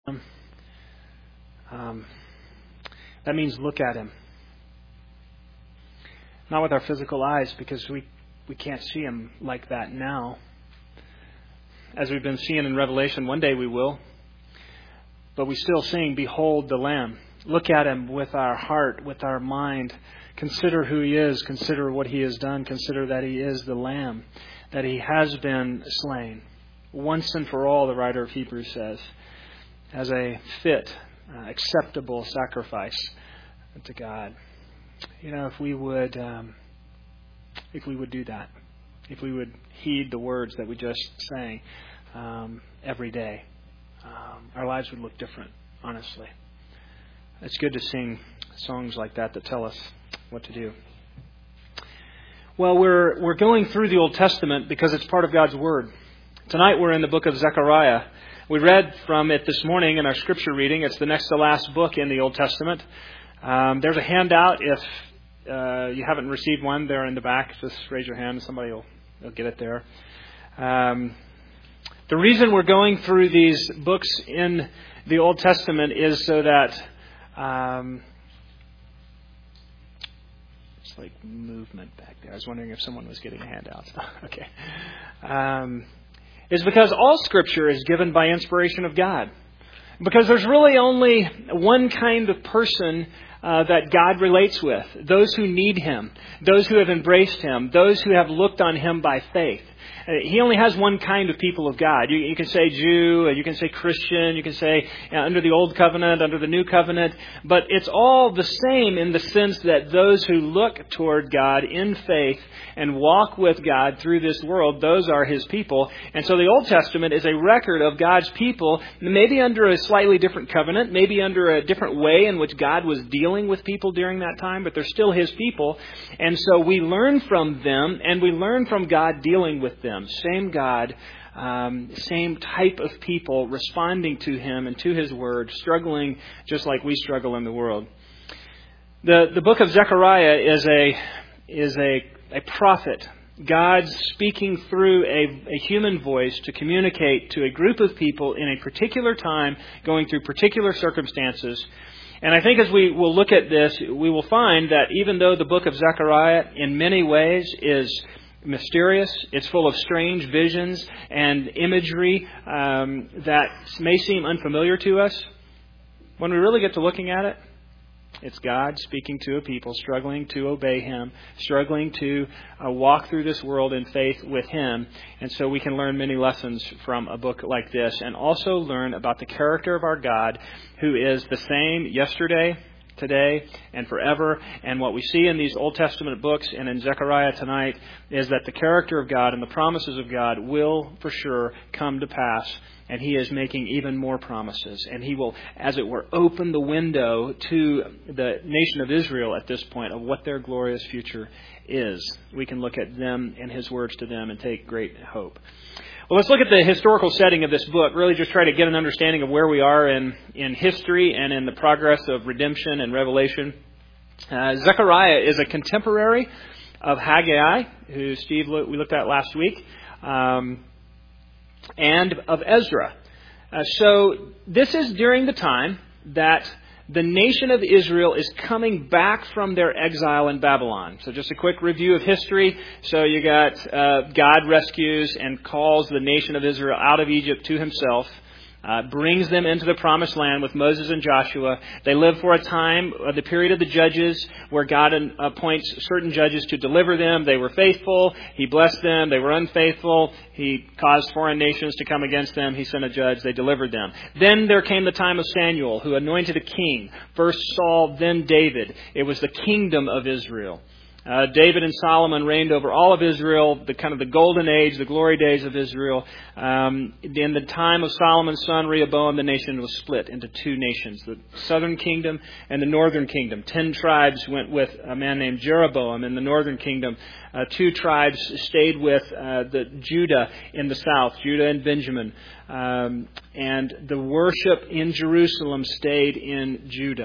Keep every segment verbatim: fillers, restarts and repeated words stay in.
Um, that means look at Him. Not with our physical eyes, because we, we can't see Him like that now. As we've been seeing in Revelation, one day we will. But we still sing, "Behold the Lamb." Look at Him with our heart, with our mind. Consider who He is. Consider what He has done. Consider that He is the Lamb, that He has been slain. Once and for all, the writer of Hebrews says, as a fit, uh, acceptable sacrifice to God. You know, if we would, um, if we would do that, if we would heed the words that we just sang um, every day, um, our lives would look different, honestly. It's good to sing songs like that that tell us what to do. Well, we're we're going through the Old Testament because it's part of God's Word. Tonight we're in the book of Zechariah. We read from it this morning in our scripture reading. It's the next to last book in the Old Testament. Um, there's a handout. If uh, you haven't received one, they're in the back. Just raise your hand and somebody will, will get it there. Um, the reason we're going through these books in the Old Testament is so that um, it's like movement back there. I was wondering if someone was getting a handout. Okay. Um, is because all Scripture is given by inspiration of God. Because there's really only one kind of person uh, that God relates with. Those who need Him. Those who have embraced Him. Those who have looked on Him by faith. Uh, he only has one kind of people of God. You, you can say Jew, you can say Christian, you can say uh, under the Old Covenant, under the New Covenant. But it's all the same in the sense that those who look toward God in faith and walk with God through this world, those are His people. And so the Old Testament is a record of God's people, maybe under a slightly different covenant, maybe under a different way in which God was dealing with people during that time, but they're still His people. And so we learn from them, and we learn from God dealing with them. Same God, um, same type of people responding to Him and to His Word, struggling just like we struggle in the world. The the book of Zechariah is a is a a prophet. God speaking through a, a human voice to communicate to a group of people in a particular time, going through particular circumstances. And I think as we will look at this, we will find that even though the book of Zechariah in many ways is mysterious, it's full of strange visions and imagery um, that may seem unfamiliar to us, when we really get to looking at it, it's God speaking to a people, struggling to obey Him, struggling to uh, walk through this world in faith with Him. And so we can learn many lessons from a book like this, and also learn about the character of our God, who is the same yesterday, today, and forever. And what we see in these Old Testament books and in Zechariah tonight is that the character of God and the promises of God will for sure come to pass. And He is making even more promises. And He will, as it were, open the window to the nation of Israel at this point of what their glorious future is. We can look at them and His words to them and take great hope. Well, let's look at the historical setting of this book. Really just try to get an understanding of where we are in, in history and in the progress of redemption and revelation. Uh, Zechariah is a contemporary of Haggai, who Steve we looked at last week. Um, and of Ezra. Uh, so this is during the time that the nation of Israel is coming back from their exile in Babylon. So just a quick review of history. So you got uh, God rescues and calls the nation of Israel out of Egypt to Himself. Uh, brings them into the promised land with Moses and Joshua. They live for a time, uh, the period of the judges, where God appoints certain judges to deliver them. They were faithful. He blessed them. They were unfaithful. He caused foreign nations to come against them. He sent a judge. They delivered them. Then there came the time of Samuel, who anointed a king. First Saul, then David. It was the kingdom of Israel. Uh, David and Solomon reigned over all of Israel, the kind of the golden age, the glory days of Israel. Um, in the time of Solomon's son Rehoboam, the nation was split into two nations, the southern kingdom and the northern kingdom. Ten tribes went with a man named Jeroboam in the northern kingdom. Uh, two tribes stayed with uh, the Judah in the south, Judah and Benjamin. Um, and the worship in Jerusalem stayed in Judah.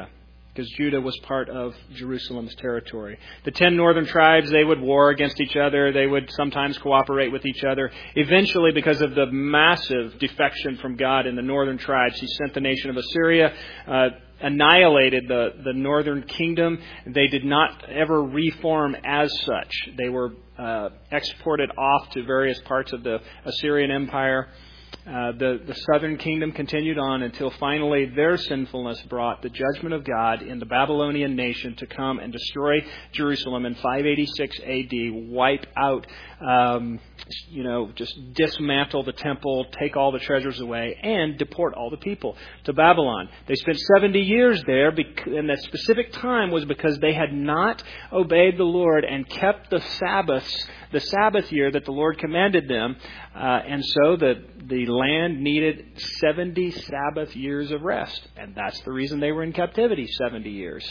because Judah was part of Jerusalem's territory. The ten northern tribes, they would war against each other. They would sometimes cooperate with each other. Eventually, because of the massive defection from God in the northern tribes, He sent the nation of Assyria, uh, annihilated the, the northern kingdom. They did not ever reform as such. They were uh, exported off to various parts of the Assyrian Empire. Uh, the, the southern kingdom continued on until finally their sinfulness brought the judgment of God in the Babylonian nation to come and destroy Jerusalem in five eighty-six A D, wipe out, um, you know, just dismantle the temple, take all the treasures away, and deport all the people to Babylon. They spent seventy years there, and that specific time was because they had not obeyed the Lord and kept the Sabbaths, the Sabbath year that the Lord commanded them, uh, and so the the land needed seventy Sabbath years of rest, and that's the reason they were in captivity seventy years.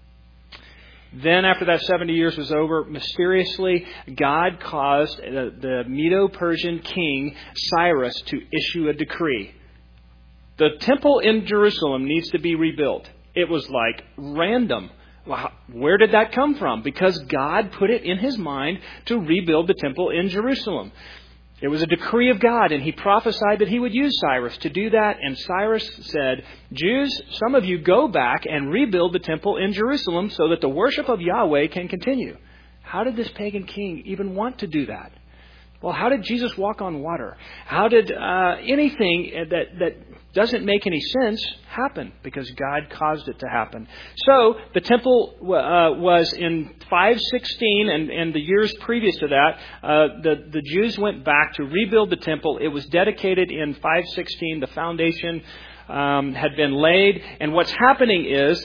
Then after that seventy years was over, mysteriously, God caused the, the Medo-Persian king Cyrus to issue a decree. The temple in Jerusalem needs to be rebuilt. It was like random. Well, where did that come from? Because God put it in His mind to rebuild the temple in Jerusalem. It was a decree of God, and He prophesied that He would use Cyrus to do that. And Cyrus said, Jews, some of you go back and rebuild the temple in Jerusalem so that the worship of Yahweh can continue. How did this pagan king even want to do that? Well, how did Jesus walk on water? How did uh, anything that, that doesn't make any sense happen? Because God caused it to happen. So the temple uh, was in five sixteen, and, and the years previous to that, uh, the, the Jews went back to rebuild the temple. It was dedicated in five sixteen. The foundation um, had been laid. And what's happening is,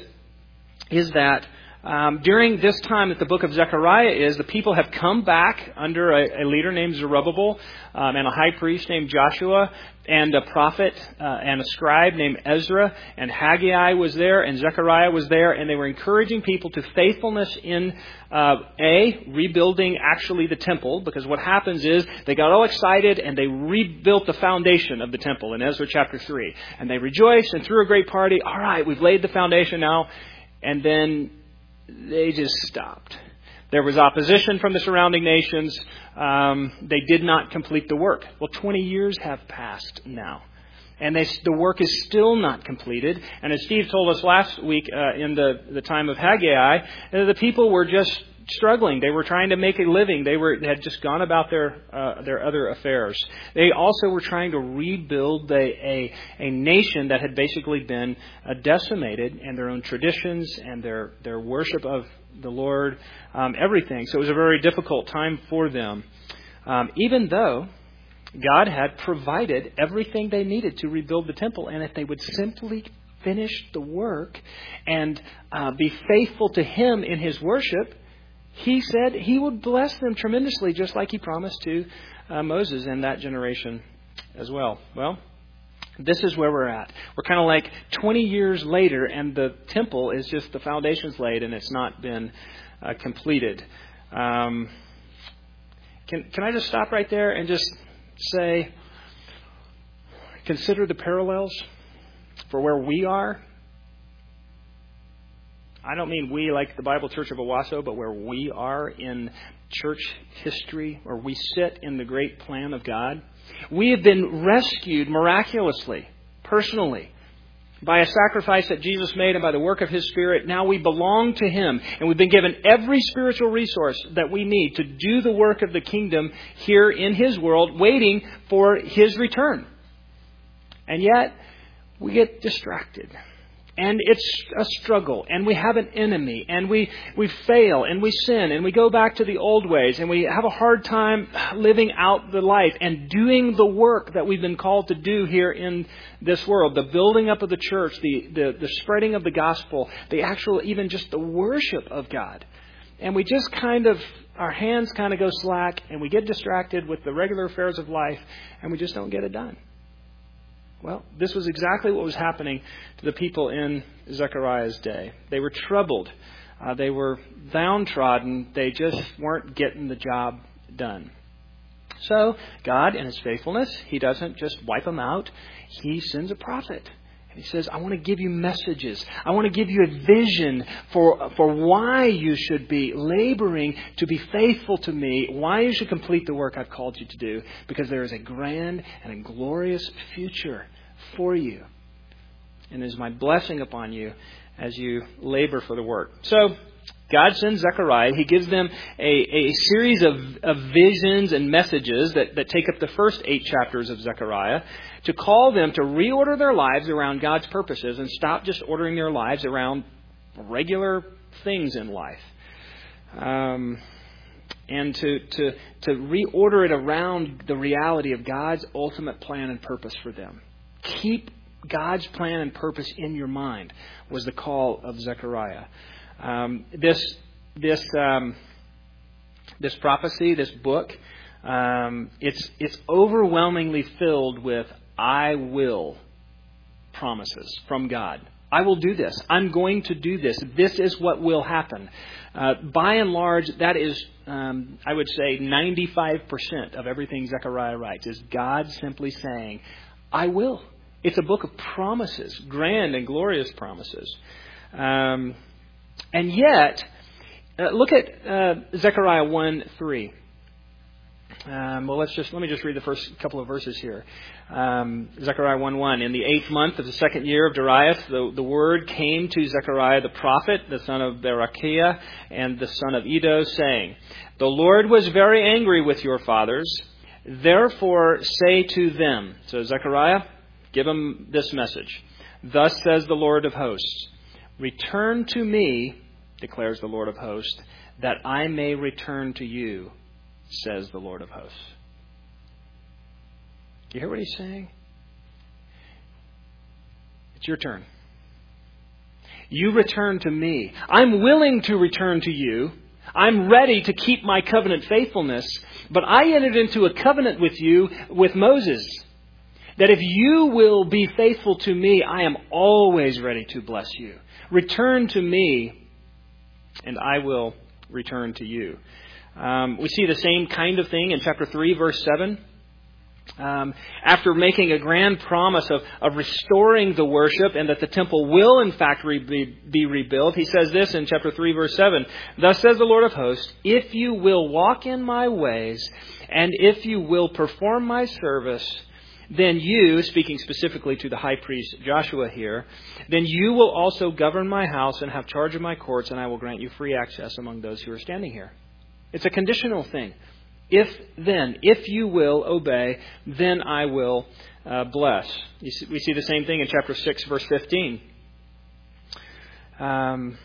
is that Um, during this time that the book of Zechariah is, the people have come back under a, a leader named Zerubbabel um, and a high priest named Joshua and a prophet uh, and a scribe named Ezra, and Haggai was there and Zechariah was there, and they were encouraging people to faithfulness in uh, A, rebuilding actually the temple, because what happens is they got all excited and they rebuilt the foundation of the temple in Ezra chapter three. And they rejoiced and threw a great party. All right, we've laid the foundation now. And then they just stopped. There was opposition from the surrounding nations. Um, they did not complete the work. Well, twenty years have passed now. And they, the work is still not completed. And as Steve told us last week uh, in the, the time of Haggai, uh, the people were just struggling. They were trying to make a living. They were they had just gone about their uh, their other affairs. They also were trying to rebuild a a, a nation that had basically been uh, decimated, and their own traditions and their their worship of the Lord, um, everything. So it was a very difficult time for them, um, even though God had provided everything they needed to rebuild the temple, and if they would simply finish the work and uh, be faithful to Him in His worship, He said He would bless them tremendously, just like He promised to uh, Moses and that generation as well. Well, this is where we're at. We're kind of like twenty years later, and the temple is just the foundation's laid, and it's not been uh, completed. Um, can can I just stop right there and just say, consider the parallels for where we are? I don't mean we like the Bible Church of Owasso, but where we are in church history, where we sit in the great plan of God. We have been rescued miraculously, personally, by a sacrifice that Jesus made and by the work of His Spirit. Now we belong to Him, and we've been given every spiritual resource that we need to do the work of the kingdom here in His world, waiting for His return. And yet, we get distracted. And it's a struggle, and we have an enemy, and we, we fail, and we sin, and we go back to the old ways, and we have a hard time living out the life and doing the work that we've been called to do here in this world. The building up of the church, the, the, the spreading of the gospel, the actual, even just the worship of God. And we just kind of, our hands kind of go slack, and we get distracted with the regular affairs of life, and we just don't get it done. Well, this was exactly what was happening to the people in Zechariah's day. They were troubled. Uh, they were downtrodden. They just weren't getting the job done. So God, in His faithfulness, He doesn't just wipe them out. He sends a prophet. He says, I want to give you messages. I want to give you a vision for, for why you should be laboring to be faithful to me, why you should complete the work I've called you to do, because there is a grand and a glorious future for you. And it is my blessing upon you as you labor for the work. So, God sends Zechariah. He gives them a, a series of, of visions and messages that, that take up the first eight chapters of Zechariah to call them to reorder their lives around God's purposes and stop just ordering their lives around regular things in life. Um, and to, to, to reorder it around the reality of God's ultimate plan and purpose for them. Keep God's plan and purpose in your mind was the call of Zechariah. Um, this this um, this prophecy, this book, um, it's it's overwhelmingly filled with "I will" promises from God. I will do this. I'm going to do this. This is what will happen. Uh, by and large, that is, um, I would say, ninety-five percent of everything Zechariah writes is God simply saying, "I will." It's a book of promises, grand and glorious promises. Um, And yet, uh, look at uh, Zechariah one three. Um, well, let's just let me just read the first couple of verses here. Um, Zechariah one one. In the eighth month of the second year of Darius, the, the word came to Zechariah the prophet, the son of Berechiah, and the son of Iddo, saying, "The Lord was very angry with your fathers. Therefore say to them," so Zechariah, give them this message. "Thus says the Lord of hosts, return to me, declares the Lord of hosts, that I may return to you, says the Lord of hosts." Do you hear what he's saying? It's your turn. You return to me. I'm willing to return to you. I'm ready to keep my covenant faithfulness, but I entered into a covenant with you with Moses, that if you will be faithful to me, I am always ready to bless you. Return to me, and I will return to you. Um, we see the same kind of thing in chapter three, verse seven. Um, after making a grand promise of, of restoring the worship and that the temple will in fact re- be, be rebuilt, he says this in chapter three, verse seven. "Thus says the Lord of hosts, if you will walk in my ways, and if you will perform my service, then you," speaking specifically to the high priest Joshua here, "then you will also govern my house and have charge of my courts, and I will grant you free access among those who are standing here." It's a conditional thing. If then, if you will obey, then I will uh, bless. You see, we see the same thing in chapter six, verse fifteen. Um,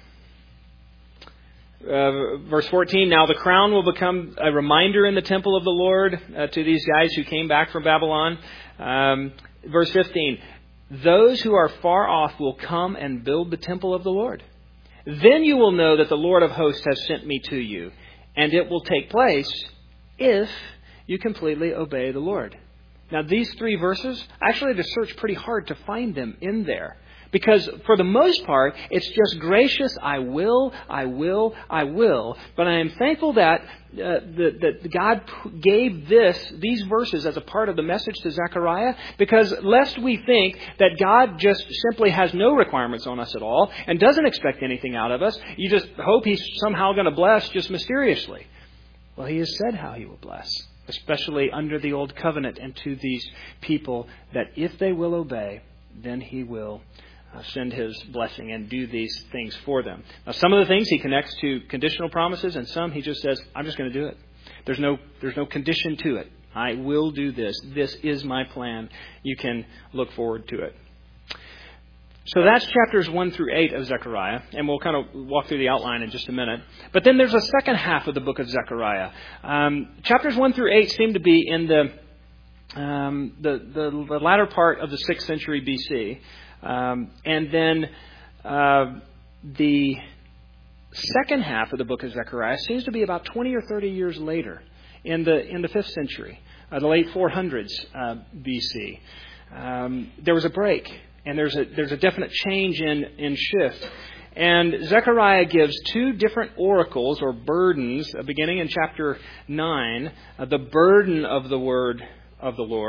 Uh, verse fourteen, "Now the crown will become a reminder in the temple of the Lord," uh, to these guys who came back from Babylon. Um, verse fifteen, "Those who are far off will come and build the temple of the Lord. Then you will know that the Lord of hosts has sent me to you, and it will take place if you completely obey the Lord." Now these three verses, actually I had to search pretty hard to find them in there. Because for the most part, it's just gracious, I will, I will, I will. But I am thankful that, uh, that, that God gave this, these verses as a part of the message to Zechariah. Because lest we think that God just simply has no requirements on us at all and doesn't expect anything out of us. You just hope He's somehow going to bless just mysteriously. Well, He has said how He will bless, especially under the old covenant and to these people, that if they will obey, then He will Uh, send His blessing and do these things for them. Now, some of the things He connects to conditional promises, and some He just says, "I'm just going to do it." There's no, there's no condition to it. I will do this. This is my plan. You can look forward to it. So that's chapters one through eight of Zechariah, and we'll kind of walk through the outline in just a minute. But then there's a second half of the book of Zechariah. Um, chapters one through eight seem to be in the, um, the the the latter part of the sixth century B C. Um, and then uh, the second half of the book of Zechariah seems to be about twenty or thirty years later, in the in the fifth century, uh, the late four hundreds uh, B C. Um, there was a break, and there's a there's a definite change in in shift. And Zechariah gives two different oracles or burdens, uh, beginning in chapter nine, uh, the burden of the word of the Lord,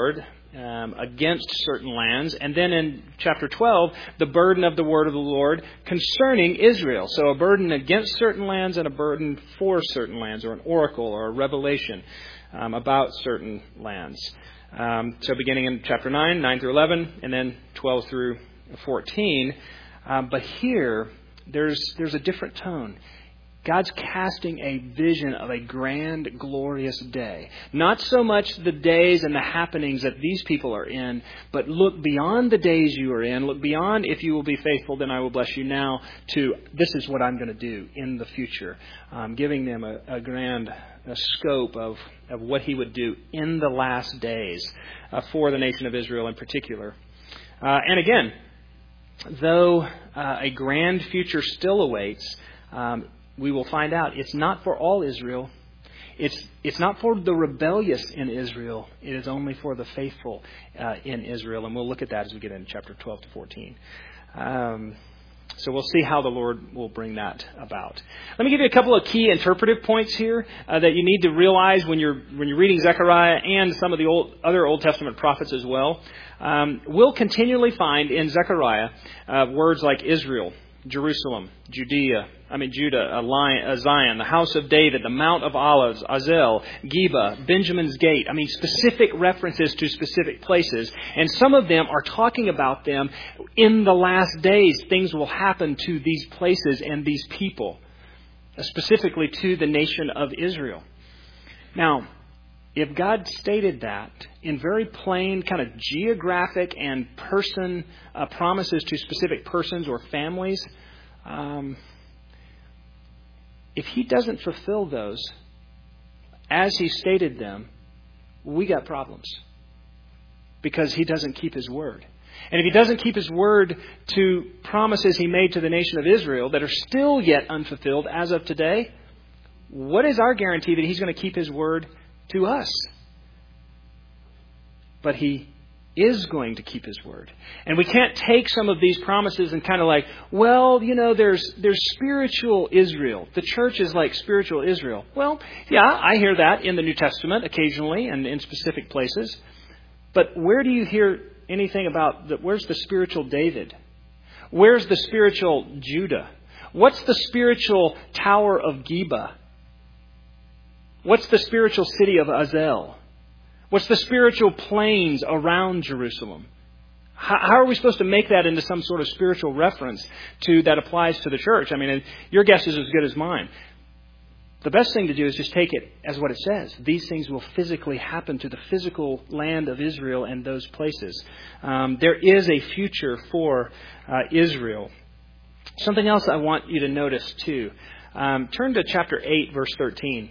um, against certain lands. And then in chapter twelve, the burden of the word of the Lord concerning Israel. So a burden against certain lands and a burden for certain lands, or an oracle or a revelation um, about certain lands. Um, so beginning in chapter nine, nine through eleven, and then twelve through fourteen. Um, but here, there's there's a different tone. God's casting a vision of a grand, glorious day. Not so much the days and the happenings that these people are in, but look beyond the days you are in. Look beyond, if you will be faithful, then I will bless you now, to this is what I'm going to do in the future. Um, giving them a, a grand a scope of, of what he would do in the last days uh, for the nation of Israel in particular. Uh, and again, though uh, a grand future still awaits, um, we will find out it's not for all Israel. It's it's not for the rebellious in Israel. It is only for the faithful uh, in Israel. And we'll look at that as we get into chapter twelve to fourteen. Um, so we'll see how the Lord will bring that about. Let me give you a couple of key interpretive points here uh, that you need to realize when you're when you're reading Zechariah and some of the old, other Old Testament prophets as well. Um, we'll continually find in Zechariah uh, words like Israel, Jerusalem, Judea, I mean Judah, Zion, the house of David, the Mount of Olives, Azel, Geba, Benjamin's Gate. I mean specific references to specific places. And some of them are talking about them in the last days. Things will happen to these places and these people, specifically to the nation of Israel. Now, if God stated that in very plain kind of geographic and person uh, promises to specific persons or families, um, if he doesn't fulfill those as he stated them, we got problems because he doesn't keep his word. And if he doesn't keep his word to promises he made to the nation of Israel that are still yet unfulfilled as of today, what is our guarantee that he's going to keep his word to us? But he is going to keep his word. And we can't take some of these promises and kind of like, well, you know, there's there's spiritual Israel. The church is like spiritual Israel. Well, yeah, I hear that in the New Testament occasionally and in specific places. But where do you hear anything about, the, where's the spiritual David? Where's the spiritual Judah? What's the spiritual Tower of Geba? What's the spiritual city of Azel? What's the spiritual plains around Jerusalem? How, how are we supposed to make that into some sort of spiritual reference to that applies to the church? I mean, your guess is as good as mine. The best thing to do is just take it as what it says. These things will physically happen to the physical land of Israel and those places. Um, there is a future for uh, Israel. Something else I want you to notice too. Um, turn to chapter eight, verse thirteen.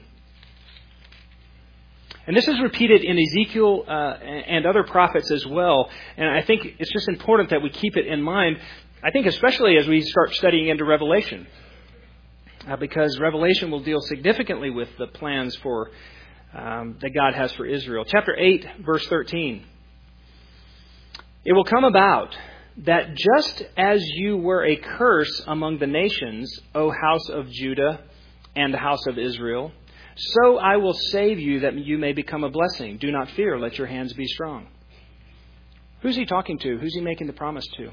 And this is repeated in Ezekiel uh, and other prophets as well. And I think it's just important that we keep it in mind. I think especially as we start studying into Revelation. Uh, because Revelation will deal significantly with the plans for um, that God has for Israel. Chapter eight, verse thirteen. It will come about that just as you were a curse among the nations, O house of Judah and house of Israel, so I will save you that you may become a blessing. Do not fear, let your hands be strong. Who's he talking to? Who's he making the promise to?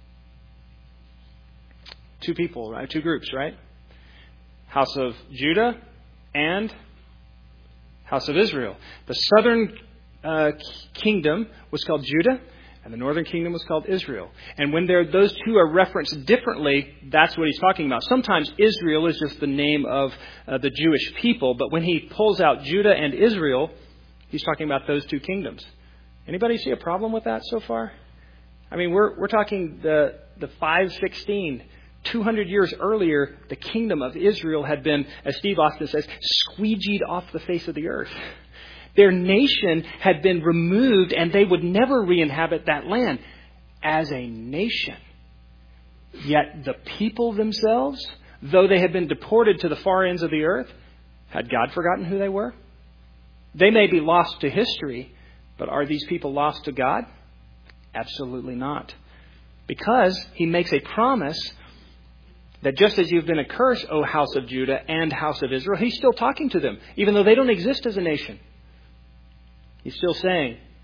Two people, right? Two groups, right? House of Judah and house of Israel. The southern uh, kingdom was called Judah, and the northern kingdom was called Israel. And when those two are referenced differently, that's what he's talking about. Sometimes Israel is just the name of uh, the Jewish people, but when he pulls out Judah and Israel, he's talking about those two kingdoms. Anybody see a problem with that so far? I mean, we're we're talking the the five sixteen. two hundred years earlier, the kingdom of Israel had been, as Steve Austin says, squeegeed off the face of the earth. Their nation had been removed and they would never re-inhabit that land as a nation. Yet the people themselves, though they had been deported to the far ends of the earth, had God forgotten who they were? They may be lost to history, but are these people lost to God? Absolutely not. Because he makes a promise that just as you've been a curse, O house of Judah and house of Israel, he's still talking to them, even though they don't exist as a nation. He's still saying,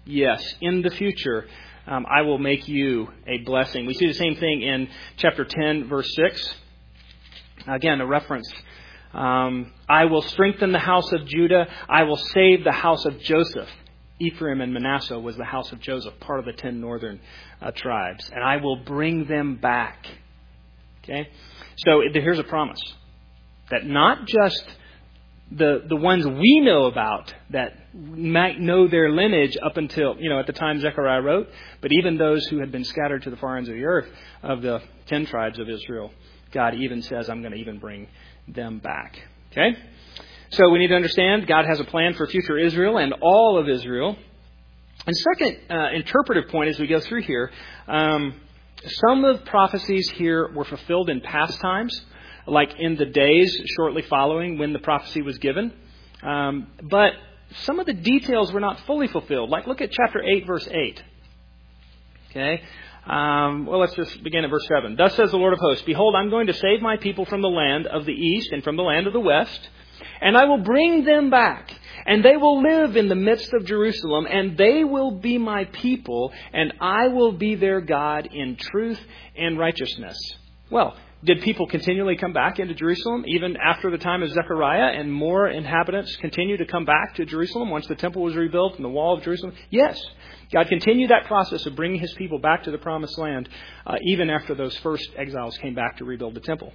Yes, in the future, um, I will make you a blessing. We see the same thing in chapter ten, verse six. Again, a reference. Um, I will strengthen the house of Judah. I will save the house of Joseph. Ephraim and Manasseh was the house of Joseph, part of the ten northern uh, tribes. And I will bring them back. Okay? So here's a promise. That not just the the ones we know about that might know their lineage up until, you know, at the time Zechariah wrote, but even those who had been scattered to the far ends of the earth of the ten tribes of Israel, God even says, I'm going to even bring them back. Okay? So we need to understand God has a plan for future Israel and all of Israel. And second uh, interpretive point as we go through here, um, some of the prophecies here were fulfilled in past times, like in the days shortly following when the prophecy was given. Um, but some of the details were not fully fulfilled. Like look at chapter eight, verse eight. Okay? Um, well, let's just begin at verse seven. Thus says the Lord of hosts, behold, I'm going to save my people from the land of the east and from the land of the west, and I will bring them back, and they will live in the midst of Jerusalem, and they will be my people, and I will be their God in truth and righteousness. Well, did people continually come back into Jerusalem even after the time of Zechariah, and more inhabitants continue to come back to Jerusalem once the temple was rebuilt and the wall of Jerusalem? Yes. God continued that process of bringing his people back to the promised land uh, even after those first exiles came back to rebuild the temple.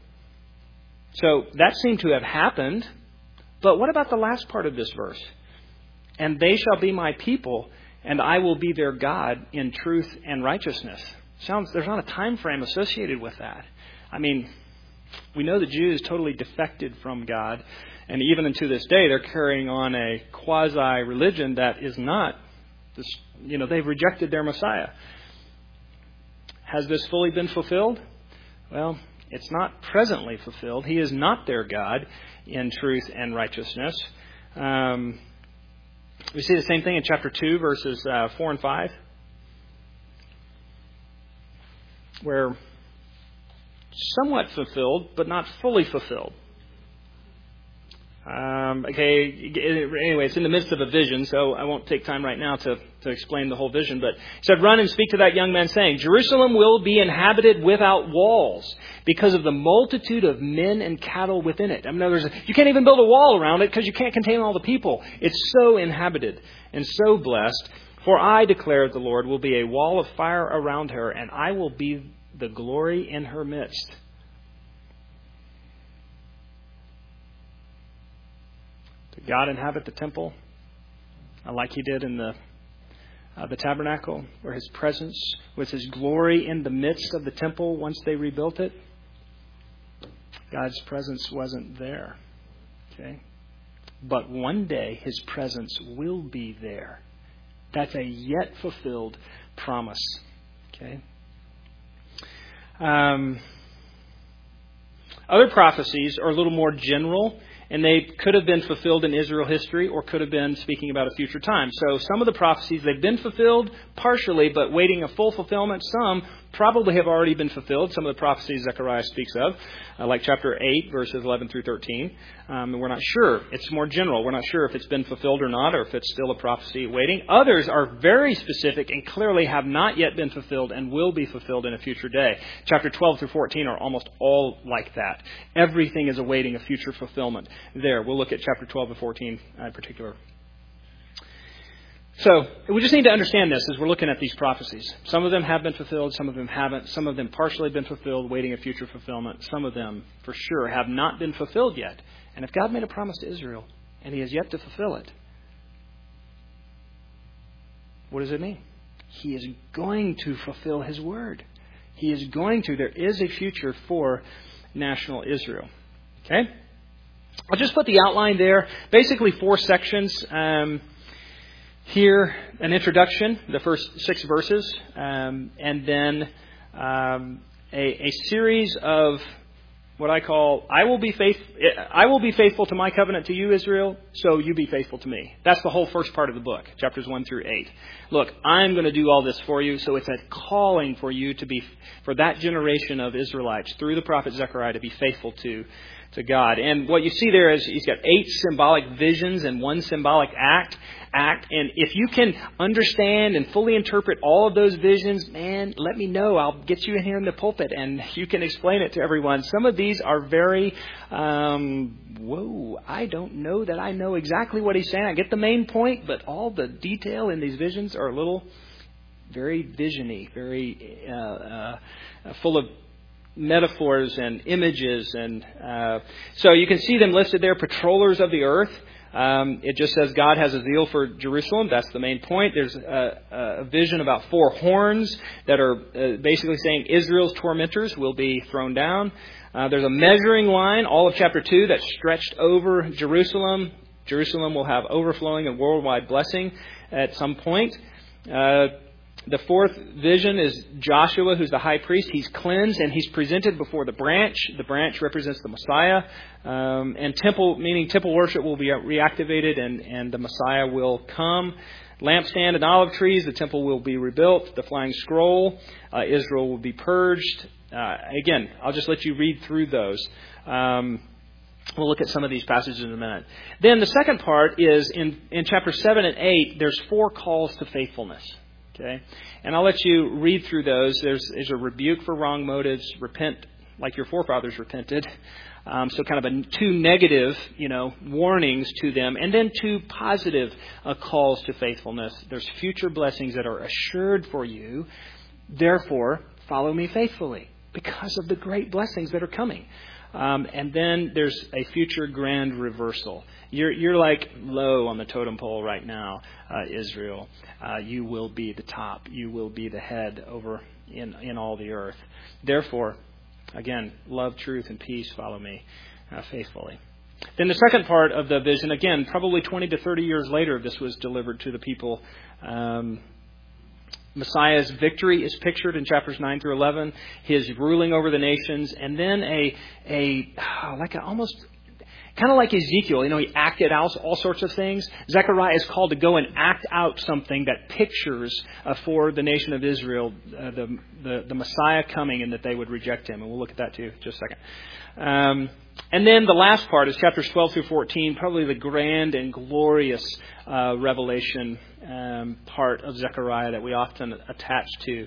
So that seemed to have happened. But what about the last part of this verse? And they shall be my people, and I will be their God in truth and righteousness. Sounds there's not a time frame associated with that. I mean, we know the Jews totally defected from God, and even unto this day, they're carrying on a quasi-religion that is not, this, you know, they've rejected their Messiah. Has this fully been fulfilled? Well, it's not presently fulfilled. He is not their God in truth and righteousness. Um, we see the same thing in chapter two, verses uh, four and five, where somewhat fulfilled, but not fully fulfilled. Um, okay, anyway, it's in the midst of a vision, so I won't take time right now to, to explain the whole vision. But he said, run and speak to that young man, saying, Jerusalem will be inhabited without walls because of the multitude of men and cattle within it. I mean, in other words, you can't even build a wall around it because you can't contain all the people. It's so inhabited and so blessed. For I, declare the Lord, will be a wall of fire around her, and I will be the glory in her midst. Did God inhabit the temple like he did in the uh, the tabernacle, where his presence was his glory in the midst of the temple once they rebuilt it? God's presence wasn't there. Okay? But one day his presence will be there. That's a yet fulfilled promise. Okay? Um, other prophecies are a little more general, and they could have been fulfilled in Israel history or could have been speaking about a future time. So some of the prophecies, they've been fulfilled partially, but waiting a full fulfillment. Some probably have already been fulfilled. Some of the prophecies Zechariah speaks of, uh, like chapter eight, verses eleven through thirteen. Um, we're not sure. It's more general. We're not sure if it's been fulfilled or not, or if it's still a prophecy waiting. Others are very specific and clearly have not yet been fulfilled and will be fulfilled in a future day. Chapter twelve through fourteen are almost all like that. Everything is awaiting a future fulfillment there. We'll look at chapter twelve and fourteen in particular. So we just need to understand this as we're looking at these prophecies. Some of them have been fulfilled, some of them haven't. Some of them partially been fulfilled, waiting a future fulfillment. Some of them, for sure, have not been fulfilled yet. And if God made a promise to Israel and he has yet to fulfill it, what does it mean? He is going to fulfill his word. He is going to. There is a future for national Israel. Okay? I'll just put the outline there. Basically four sections. Um, here, an introduction, the first six verses, um, and then um, a, a series of what I call, I will be faith, I will be faithful to my covenant to you, Israel, so you be faithful to me. That's the whole first part of the book, chapters one through eight. Look, I'm going to do all this for you, so it's a calling for you to be, for that generation of Israelites, through the prophet Zechariah, to be faithful to to God. And what you see there is he's got eight symbolic visions and one symbolic act. act. And if you can understand and fully interpret all of those visions, man, let me know. I'll get you in here in the pulpit and you can explain it to everyone. Some of these are very, um, whoa, I don't know that I know exactly what he's saying. I get the main point, but all the detail in these visions are a little very visiony, very uh, uh, full of metaphors and images. And uh, so you can see them listed there, patrollers of the earth. Um, it just says God has a zeal for Jerusalem. That's the main point. There's a, a vision about four horns that are uh, basically saying Israel's tormentors will be thrown down. Uh, there's a measuring line, all of chapter two, that's stretched over Jerusalem. Jerusalem will have overflowing and worldwide blessing at some point. Uh, The fourth vision is Joshua, who's the high priest. He's cleansed and he's presented before the branch. The branch represents the Messiah. Um, and temple, meaning temple worship, will be reactivated and, and the Messiah will come. Lampstand and olive trees, the temple will be rebuilt. The flying scroll, uh, Israel will be purged. Uh, again, I'll just let you read through those. Um, We'll look at some of these passages in a minute. Then the second part is in, in chapter seven and eight, there's four calls to faithfulness. Okay, and I'll let you read through those. There's, there's a rebuke for wrong motives, repent like your forefathers repented. Um, so kind of a, two negative, you know, warnings to them, and then two positive uh, calls to faithfulness. There's future blessings that are assured for you. Therefore, follow me faithfully because of the great blessings that are coming. Um, and then there's a future grand reversal. You're, you're like low on the totem pole right now, uh, Israel. Uh, you will be the top. You will be the head over in, in all the earth. Therefore, again, love, truth, and peace. Follow me uh, faithfully. Then the second part of the vision, again, probably twenty to thirty years later, this was delivered to the people. Um, Messiah's victory is pictured in chapters nine through eleven. His ruling over the nations, and then a a like a almost kind of like Ezekiel. You know, he acted out all sorts of things. Zechariah is called to go and act out something that pictures uh, for the nation of Israel uh, the, the the Messiah coming, and that they would reject him. And we'll look at that too, just a second. Um, and then the last part is chapters twelve through fourteen, probably the grand and glorious uh, revelation um, part of Zechariah that we often attach to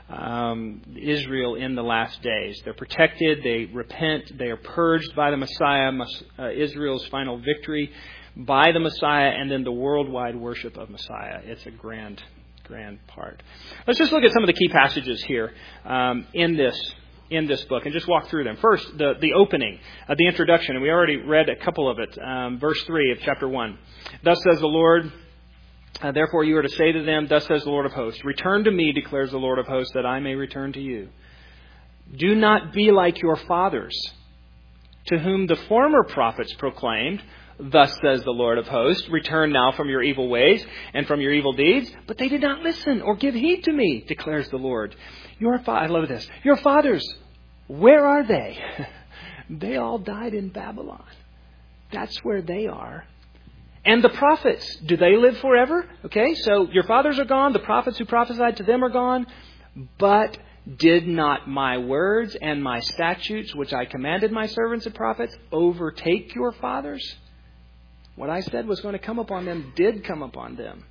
um, Israel in the last days. They're protected, they repent, they are purged by the Messiah, uh, Israel's final victory by the Messiah, and then the worldwide worship of Messiah. It's a grand, grand part. Let's just look at some of the key passages here um, in this in this book and just walk through them. First, the, the opening, uh, the introduction, and we already read a couple of it. Um, verse three of chapter one. Thus says the Lord, uh, therefore you are to say to them, thus says the Lord of hosts, return to me, declares the Lord of hosts, that I may return to you. Do not be like your fathers, to whom the former prophets proclaimed, thus says the Lord of hosts, return now from your evil ways and from your evil deeds. But they did not listen or give heed to me, declares the Lord. Your fa- I love this. Your fathers, where are they? They all died in Babylon. That's where they are. And the prophets, do they live forever? Okay, so your fathers are gone. The prophets who prophesied to them are gone. But did not my words and my statutes, which I commanded my servants and prophets, overtake your fathers? What I said was going to come upon them did come upon them.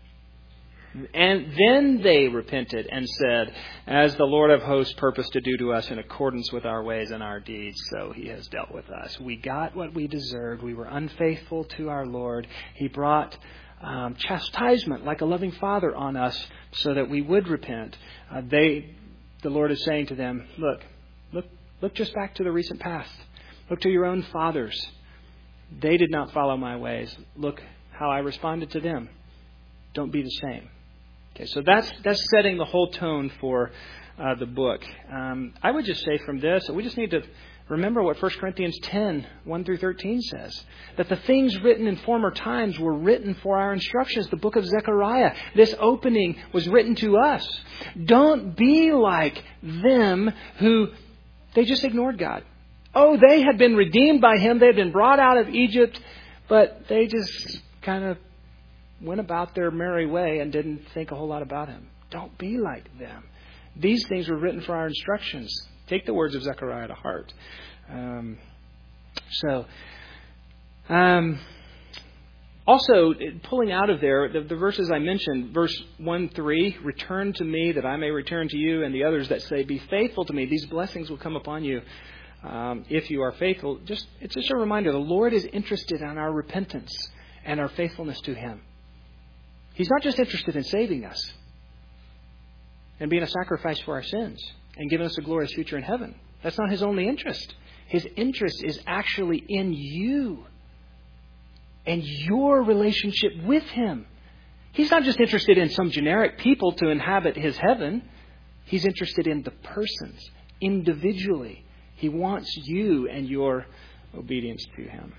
And then they repented and said, as the Lord of hosts purposed to do to us in accordance with our ways and our deeds, so he has dealt with us. We got what we deserved. We were unfaithful to our Lord. He brought um, chastisement like a loving father on us so that we would repent. Uh, they, the Lord is saying to them, look, look, look just back to the recent past. Look to your own fathers. They did not follow my ways. Look how I responded to them. Don't be the same. Okay, so that's that's setting the whole tone for uh, the book. Um, I would just say from this, we just need to remember what First Corinthians ten, one through thirteen says. That the things written in former times were written for our instructions. The book of Zechariah, this opening was written to us. Don't be like them who, they just ignored God. Oh, they had been redeemed by Him. They had been brought out of Egypt, but they just kind of went about their merry way and didn't think a whole lot about Him. Don't be like them. These things were written for our instructions. Take the words of Zechariah to heart. Um, so, um, Also, pulling out of there, the, the verses I mentioned, verse one, three, return to me that I may return to you, and the others that say, be faithful to me. These blessings will come upon you um, if you are faithful. Just It's just a reminder, the Lord is interested in our repentance and our faithfulness to Him. He's not just interested in saving us and being a sacrifice for our sins and giving us a glorious future in heaven. That's not His only interest. His interest is actually in you and your relationship with Him. He's not just interested in some generic people to inhabit His heaven. He's interested in the persons, individually. He wants you and your obedience to Him.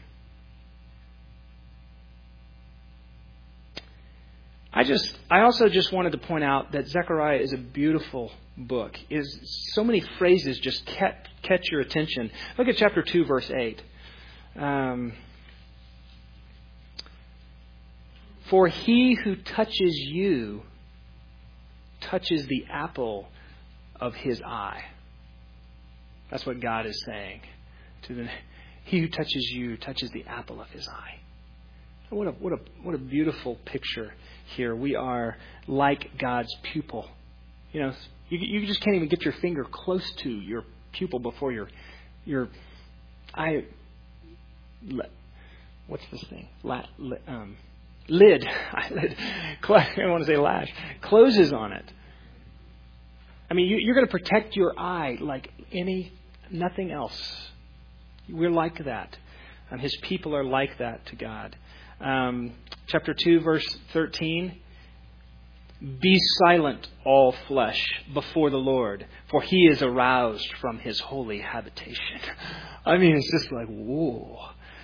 I just, I also just wanted to point out that Zechariah is a beautiful book. Is so many phrases just catch, catch your attention. Look at chapter two, verse eight. Um, For he who touches you touches the apple of his eye. That's what God is saying. To the, he who touches you touches the apple of his eye. What a what a what a beautiful picture here. We are like God's pupil. You know, you you just can't even get your finger close to your pupil before your your eye. What's this thing? La, um, lid. Eyelid. I don't want to say lash. Closes on it. I mean, you, you're going to protect your eye like any nothing else. We're like that. Um, his people are like that to God. Um, chapter two, verse thirteen. Be silent, all flesh, before the Lord, for He is aroused from His holy habitation. I mean, it's just like, whoa.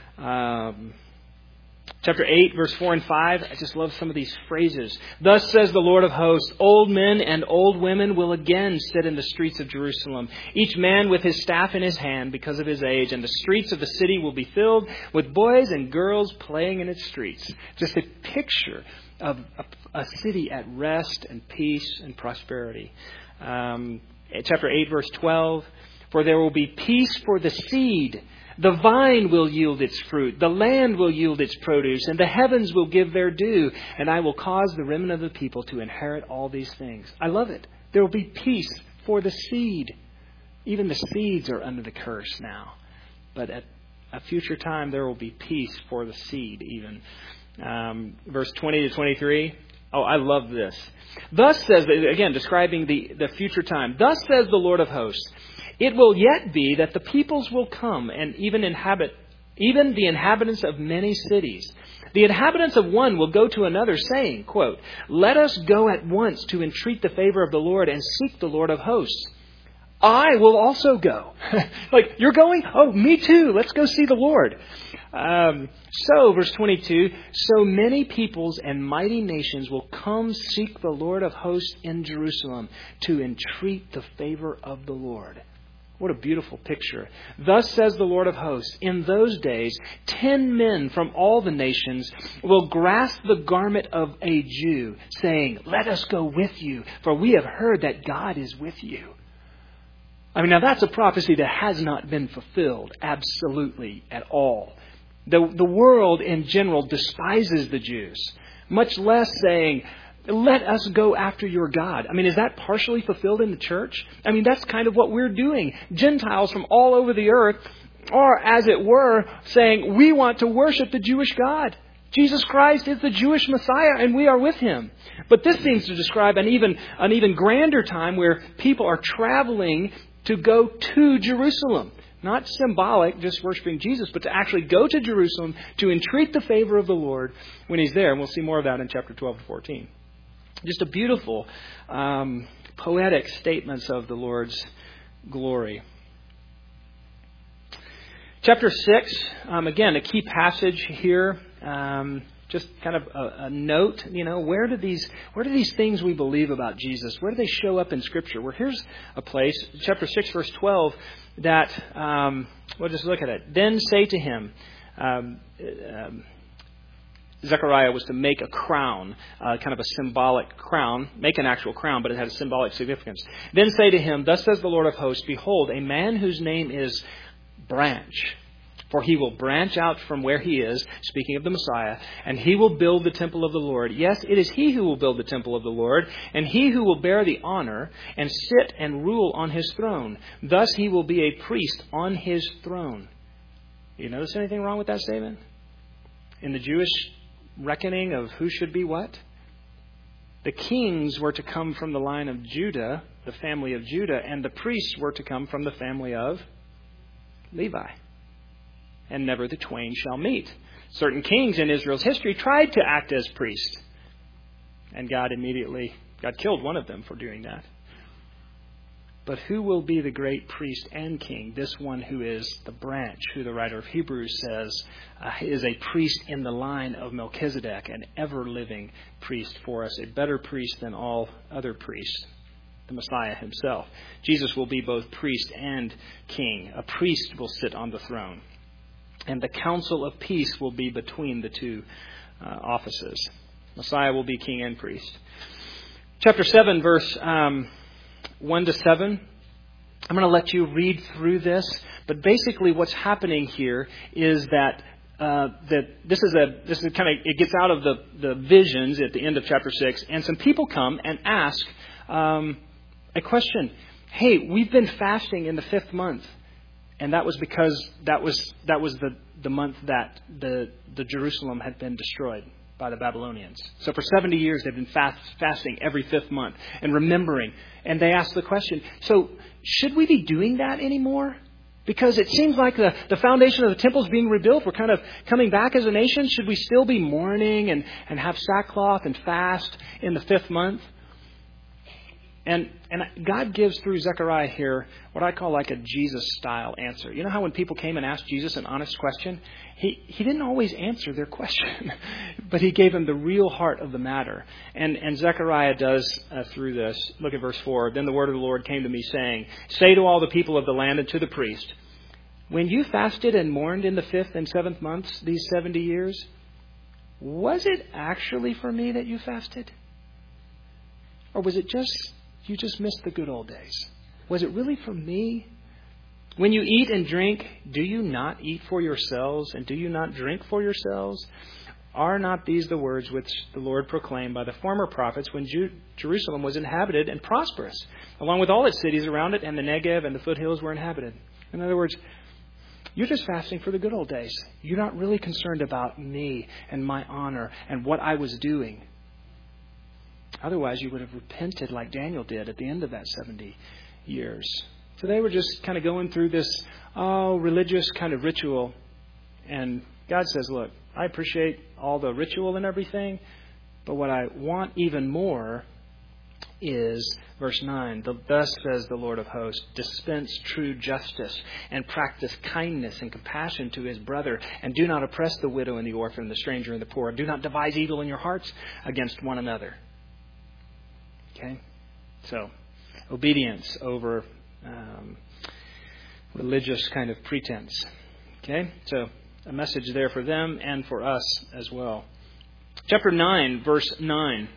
Um, chapter eight, verse four and five. I just love some of these phrases. Thus says the Lord of hosts, old men and old women will again sit in the streets of Jerusalem, each man with his staff in his hand because of his age, and the streets of the city will be filled with boys and girls playing in its streets. Just a picture of a, a city at rest and peace and prosperity. Um, chapter eight, verse twelve. For there will be peace for the seed. The vine will yield its fruit. The land will yield its produce. And the heavens will give their due. And I will cause the remnant of the people to inherit all these things. I love it. There will be peace for the seed. Even the seeds are under the curse now. But at a future time, there will be peace for the seed even. Um, verse twenty to twenty-three. Oh, I love this. Thus says, again, describing the, the future time. Thus says the Lord of hosts, it will yet be that the peoples will come and even inhabit, even the inhabitants of many cities. The inhabitants of one will go to another saying, quote, let us go at once to entreat the favor of the Lord and seek the Lord of hosts. I will also go. Like, you're going? Oh, me too. Let's go see the Lord. Um, so, verse twenty-two, so many peoples and mighty nations will come seek the Lord of hosts in Jerusalem to entreat the favor of the Lord. What a beautiful picture. Thus says the Lord of hosts, in those days, ten men from all the nations will grasp the garment of a Jew, saying, let us go with you, for we have heard that God is with you. I mean, now that's a prophecy that has not been fulfilled absolutely at all. The, the world in general despises the Jews, much less saying, let us go after your God. I mean, is that partially fulfilled in the church? I mean, that's kind of what we're doing. Gentiles from all over the earth are, as it were, saying, we want to worship the Jewish God. Jesus Christ is the Jewish Messiah, and we are with Him. But this seems to describe an even, an even grander time where people are traveling to go to Jerusalem. Not symbolic, just worshiping Jesus, but to actually go to Jerusalem to entreat the favor of the Lord when He's there. And we'll see more of that in chapter twelve to fourteen. Just a beautiful, um, poetic statements of the Lord's glory. Chapter six, um, again, a key passage here. Um, just kind of a, a note, you know, where do these where do these things we believe about Jesus, where do they show up in Scripture? Well, here's a place, chapter six, verse twelve, that, um, we'll just look at it. Then say to him, um, um, Zechariah was to make a crown, uh, kind of a symbolic crown, make an actual crown, but it had a symbolic significance. Then say to him, thus says the Lord of hosts, behold, a man whose name is Branch. For he will branch out from where he is, speaking of the Messiah, and he will build the temple of the Lord. Yes, it is he who will build the temple of the Lord, and he who will bear the honor and sit and rule on his throne. Thus he will be a priest on his throne. You notice anything wrong with that statement? In the Jewish reckoning of who should be what? The kings were to come from the line of Judah, the family of Judah, and the priests were to come from the family of Levi. And never the twain shall meet. Certain kings in Israel's history tried to act as priests. And God immediately, God killed one of them for doing that. But who will be the great priest and king? This one who is the branch, who the writer of Hebrews says uh, is a priest in the line of Melchizedek, an ever-living priest for us, a better priest than all other priests, the Messiah himself. Jesus will be both priest and king. A priest will sit on the throne. And the council of peace will be between the two uh, offices. Messiah will be king and priest. Chapter seven, verse um, one to seven. I'm going to let you read through this. But basically what's happening here is that uh, that this is a this is kind of it gets out of the, the visions at the end of chapter six. And some people come and ask um, a question. Hey, we've been fasting in the fifth month. And that was because that was that was the, the month that the, the Jerusalem had been destroyed by the Babylonians. So for seventy years they've been fast, fasting every fifth month and remembering. And they asked the question, so should we be doing that anymore? Because it seems like the, the foundation of the temple is being rebuilt. We're kind of coming back as a nation. Should we still be mourning and, and have sackcloth and fast in the fifth month? And and God gives through Zechariah here what I call like a Jesus-style answer. You know how when people came and asked Jesus an honest question, he, he didn't always answer their question, but he gave them the real heart of the matter. And, and Zechariah does uh, through this. Look at verse four. Then the word of the Lord came to me saying, say to all the people of the land and to the priest, when you fasted and mourned in the fifth and seventh months these seventy years, was it actually for me that you fasted? Or was it just... you just missed the good old days? Was it really for me? When you eat and drink, do you not eat for yourselves? And do you not drink for yourselves? Are not these the words which the Lord proclaimed by the former prophets when Ju- Jerusalem was inhabited and prosperous, along with all its cities around it, and the Negev and the foothills were inhabited? In other words, you're just fasting for the good old days. You're not really concerned about me and my honor and what I was doing. Otherwise, you would have repented like Daniel did at the end of that seventy years. So they were just kind of going through this oh, religious kind of ritual. And God says, look, I appreciate all the ritual and everything, but what I want even more is, verse nine, thus says the Lord of hosts, dispense true justice and practice kindness and compassion to his brother, and do not oppress the widow and the orphan, the stranger and the poor. Do not devise evil in your hearts against one another. Okay, so obedience over um, religious kind of pretense. Okay, so a message there for them and for us as well. Chapter nine, verse nine.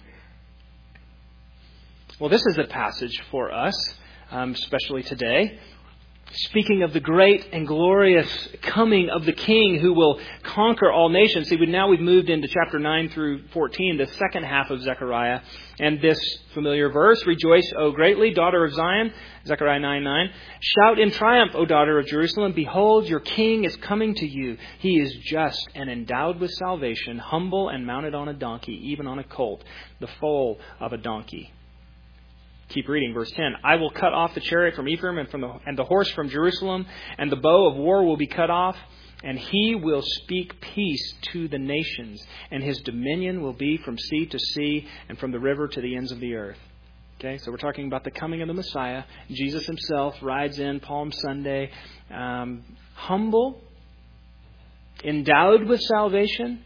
Well, this is a passage for us, um, especially today. Speaking of the great and glorious coming of the King who will conquer all nations. See, we, now we've moved into chapter nine through fourteen, the second half of Zechariah. And this familiar verse, rejoice, O greatly, daughter of Zion, Zechariah nine nine. Shout in triumph, O daughter of Jerusalem. Behold, your King is coming to you. He is just and endowed with salvation, humble and mounted on a donkey, even on a colt, the foal of a donkey. Keep reading, verse ten. I will cut off the chariot from Ephraim and from the and the horse from Jerusalem, and the bow of war will be cut off, and he will speak peace to the nations, and his dominion will be from sea to sea and from the river to the ends of the earth. Okay, so we're talking about the coming of the Messiah. Jesus himself rides in Palm Sunday, um, humble, endowed with salvation,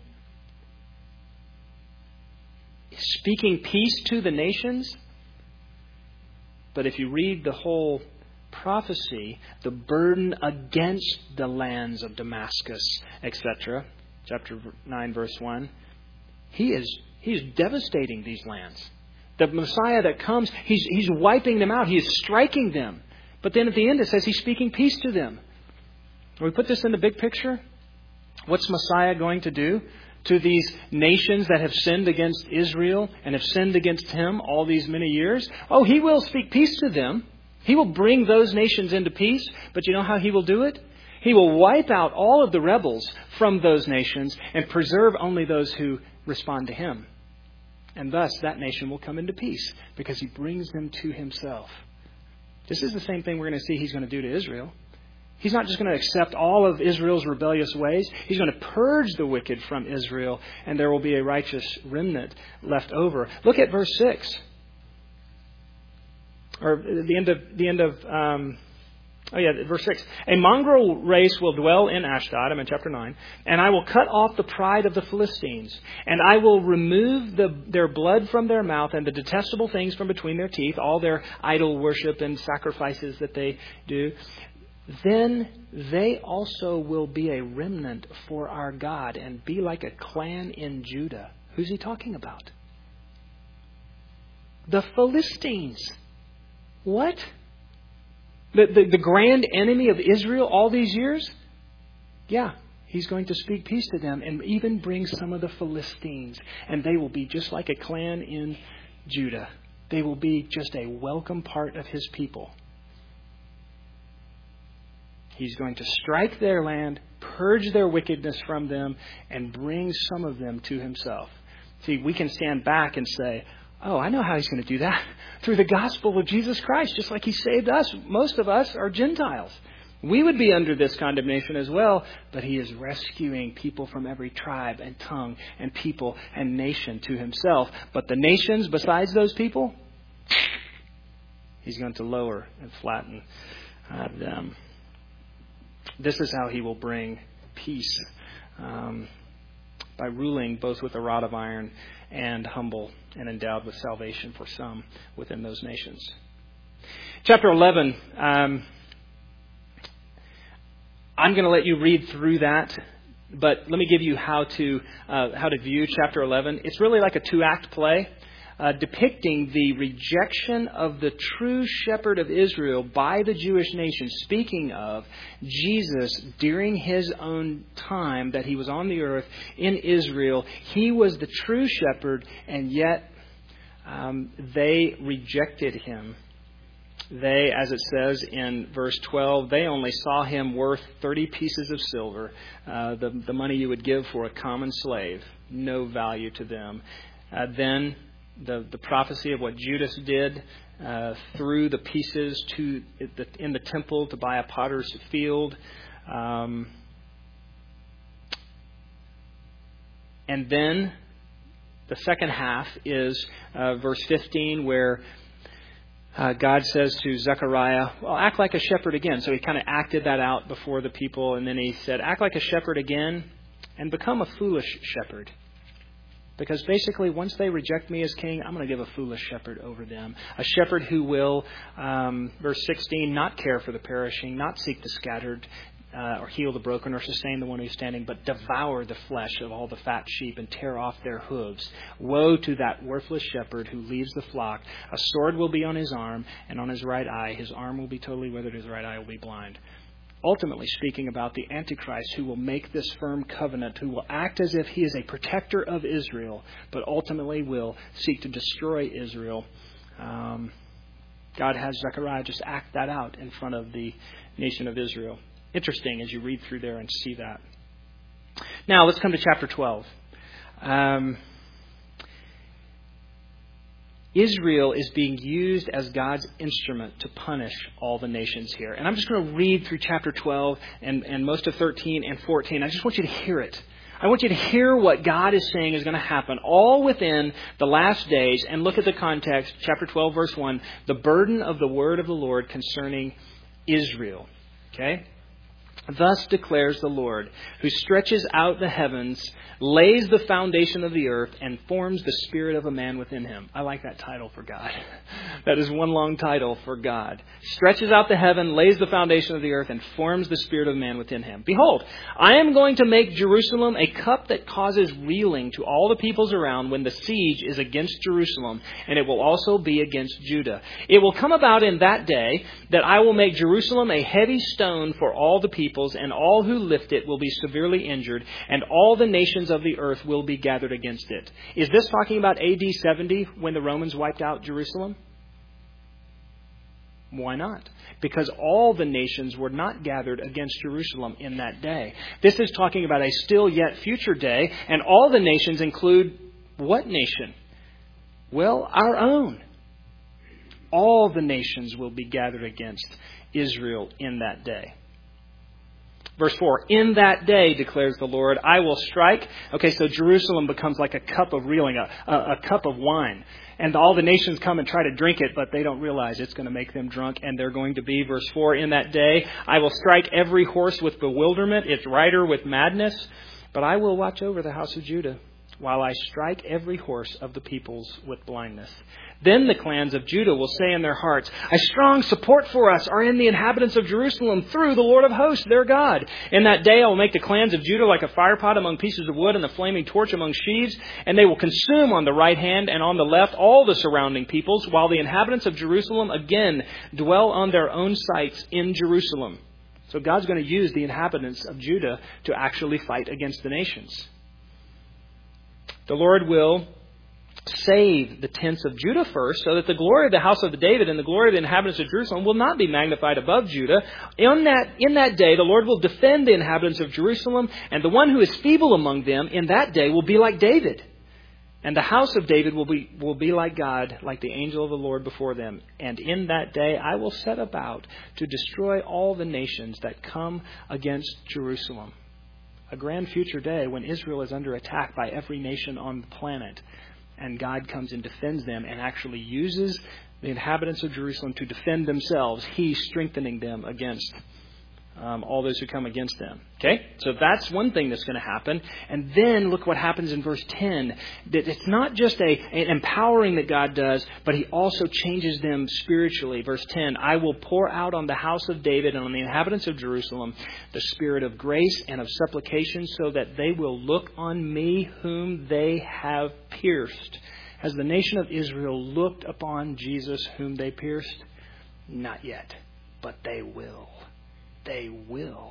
speaking peace to the nations. But if you read the whole prophecy, the burden against the lands of Damascus, et cetera, chapter nine, verse one, he is he's devastating these lands. The Messiah that comes, he's he's wiping them out. He is striking them. But then at the end it says he's speaking peace to them. We put this in the big picture. What's Messiah going to do to these nations that have sinned against Israel and have sinned against him all these many years? Oh, he will speak peace to them. He will bring those nations into peace. But you know how he will do it? He will wipe out all of the rebels from those nations and preserve only those who respond to him. And thus that nation will come into peace because he brings them to himself. This is the same thing we're going to see he's going to do to Israel. He's not just going to accept all of Israel's rebellious ways. He's going to purge the wicked from Israel, and there will be a righteous remnant left over. Look at verse six. Or the end of the end of um, oh yeah, verse six. A mongrel race will dwell in Ashdod. I'm in chapter nine, and I will cut off the pride of the Philistines, and I will remove the, their blood from their mouth and the detestable things from between their teeth, all their idol worship and sacrifices that they do. Then they also will be a remnant for our God and be like a clan in Judah. Who's he talking about? The Philistines. What? The, the, the grand enemy of Israel all these years? Yeah, he's going to speak peace to them and even bring some of the Philistines. And they will be just like a clan in Judah. They will be just a welcome part of his people. He's going to strike their land, purge their wickedness from them, and bring some of them to himself. See, we can stand back and say, oh, I know how he's going to do that. Through the gospel of Jesus Christ, just like he saved us. Most of us are Gentiles. We would be under this condemnation as well, but he is rescuing people from every tribe and tongue and people and nation to himself. But the nations besides those people, he's going to lower and flatten uh, them. This is how he will bring peace, um, by ruling both with a rod of iron and humble and endowed with salvation for some within those nations. Chapter eleven, um, I'm going to let you read through that, but let me give you how to uh, how to view chapter eleven. It's really like a two-act play. Uh, depicting the rejection of the true shepherd of Israel by the Jewish nation. Speaking of Jesus during his own time that he was on the earth in Israel, he was the true shepherd, and yet um, they rejected him. They, as it says in verse twelve, they only saw him worth thirty pieces of silver, uh, the, the money you would give for a common slave. No value to them. Uh, then The, the prophecy of what Judas did uh, threw the pieces to the, in the temple to buy a potter's field. Um, and then the second half is uh, verse fifteen, where uh, God says to Zechariah, well, act like a shepherd again. So he kind of acted that out before the people. And then he said, act like a shepherd again and become a foolish shepherd. Because basically, once they reject me as king, I'm going to give a foolish shepherd over them. A shepherd who will, um, verse sixteen, not care for the perishing, not seek the scattered, uh, or heal the broken, or sustain the one who's standing, but devour the flesh of all the fat sheep and tear off their hooves. Woe to that worthless shepherd who leaves the flock. A sword will be on his arm, and on his right eye. His arm will be totally withered, his right eye will be blind. Ultimately speaking about the Antichrist who will make this firm covenant, who will act as if he is a protector of Israel, but ultimately will seek to destroy Israel. Um, God has Zechariah just act that out in front of the nation of Israel. Interesting as you read through there and see that. Now let's come to chapter twelve. Um, Israel is being used as God's instrument to punish all the nations here. And I'm just going to read through chapter twelve and, and most of thirteen and fourteen. I just want you to hear it. I want you to hear what God is saying is going to happen all within the last days. And look at the context, chapter twelve, verse one, the burden of the word of the Lord concerning Israel. Okay? Thus declares the Lord, who stretches out the heavens, lays the foundation of the earth, and forms the spirit of a man within him. I like that title for God. That is one long title for God. Stretches out the heaven, lays the foundation of the earth, and forms the spirit of man within him. Behold, I am going to make Jerusalem a cup that causes reeling to all the peoples around when the siege is against Jerusalem, and it will also be against Judah. It will come about in that day that I will make Jerusalem a heavy stone for all the people, peoples, and all who lift it will be severely injured, and all the nations of the earth will be gathered against it. Is this talking about A D seventy when the Romans wiped out Jerusalem? Why not? Because all the nations were not gathered against Jerusalem in that day. This is talking about a still yet future day, and all the nations include what nation? Well, our own. All the nations will be gathered against Israel in that day. Verse four, in that day, declares the Lord, I will strike. Okay, so Jerusalem becomes like a cup of reeling, a, a, a cup of wine. And all the nations come and try to drink it, but they don't realize it's going to make them drunk. And they're going to be, verse four, in that day, I will strike every horse with bewilderment, its rider with madness. But I will watch over the house of Judah, while I strike every horse of the peoples with blindness. Then the clans of Judah will say in their hearts, a strong support for us are in the inhabitants of Jerusalem through the Lord of hosts, their God. In that day I will make the clans of Judah like a firepot among pieces of wood and a flaming torch among sheaves, and they will consume on the right hand and on the left all the surrounding peoples, while the inhabitants of Jerusalem again dwell on their own sites in Jerusalem. So God's going to use the inhabitants of Judah to actually fight against the nations. The Lord will save the tents of Judah first, so that the glory of the house of David and the glory of the inhabitants of Jerusalem will not be magnified above Judah. In that, in that day, the Lord will defend the inhabitants of Jerusalem, and the one who is feeble among them in that day will be like David. And the house of David will be, will be like God, like the angel of the Lord before them. And in that day I will set about to destroy all the nations that come against Jerusalem. A grand future day when Israel is under attack by every nation on the planet. And God comes and defends them and actually uses the inhabitants of Jerusalem to defend themselves. He's strengthening them against um, all those who come against them. Okay? So that's one thing that's going to happen. And then look what happens in verse ten. That it's not just a, an empowering that God does, but He also changes them spiritually. Verse ten, I will pour out on the house of David and on the inhabitants of Jerusalem the spirit of grace and of supplication, so that they will look on me whom they have pierced. Has the nation of Israel looked upon Jesus whom they pierced? Not yet, but they will. They will.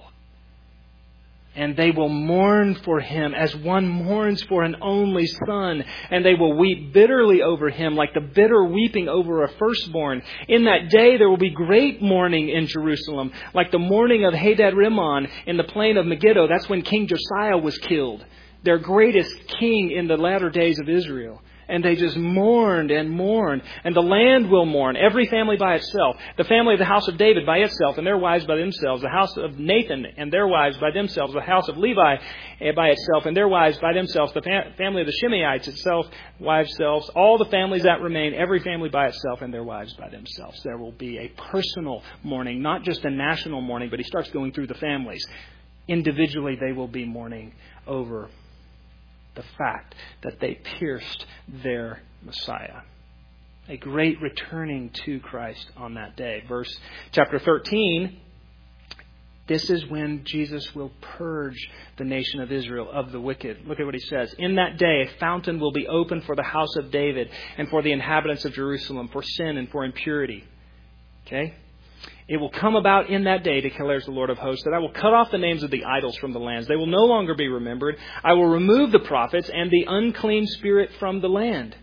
And they will mourn for him as one mourns for an only son. And they will weep bitterly over him like the bitter weeping over a firstborn. In that day there will be great mourning in Jerusalem, like the mourning of Hadad-Rimmon in the plain of Megiddo. That's when King Josiah was killed, their greatest king in the latter days of Israel. And they just mourned and mourned. And the land will mourn, every family by itself. The family of the house of David by itself, and their wives by themselves. The house of Nathan and their wives by themselves. The house of Levi by itself, and their wives by themselves. The fam- family of the Shimeites itself, wives selves. All the families that remain, every family by itself, and their wives by themselves. There will be a personal mourning, not just a national mourning, but he starts going through the families. Individually, they will be mourning over the fact that they pierced their Messiah. A great returning to Christ on that day. Verse chapter thirteen, this is when Jesus will purge the nation of Israel of the wicked. Look at what he says. In that day, a fountain will be opened for the house of David and for the inhabitants of Jerusalem, for sin and for impurity. Okay? It will come about in that day, declares the Lord of hosts, that I will cut off the names of the idols from the lands. They will no longer be remembered. I will remove the prophets and the unclean spirit from the land.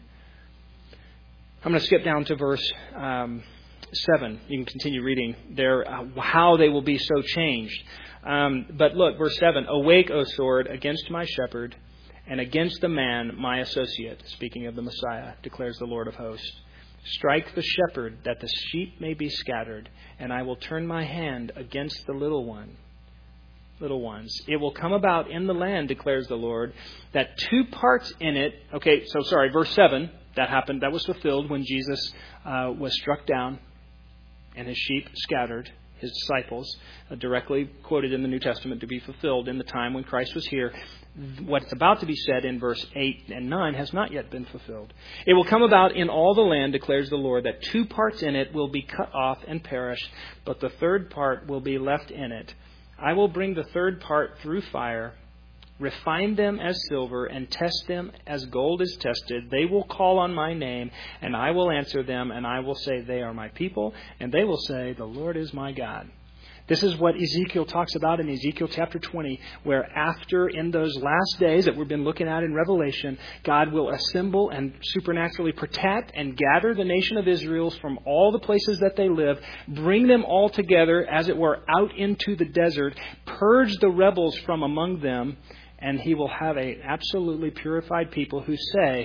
I'm going to skip down to verse um, seven. You can continue reading there, uh, how they will be so changed. Um, but look, verse seven. Awake, O sword, against my shepherd, and against the man, my associate. Speaking of the Messiah, declares the Lord of hosts. Strike the shepherd, that the sheep may be scattered, and I will turn my hand against the little one, little ones. It will come about in the land, declares the Lord, that two parts in it. Okay, so sorry, verse seven, that happened, that was fulfilled when Jesus uh, was struck down and his sheep scattered, his disciples, uh, directly quoted in the New Testament to be fulfilled in the time when Christ was here. What's about to be said in verse eight and nine has not yet been fulfilled. It will come about in all the land, declares the Lord, that two parts in it will be cut off and perish, but the third part will be left in it. I will bring the third part through fire, refine them as silver, and test them as gold is tested. They will call on my name, and I will answer them, and I will say, they are my people, and they will say, the Lord is my God. This is what Ezekiel talks about in Ezekiel chapter twenty, where after, in those last days that we've been looking at in Revelation, God will assemble and supernaturally protect and gather the nation of Israel from all the places that they live, bring them all together, as it were, out into the desert, purge the rebels from among them, and He will have an absolutely purified people who say,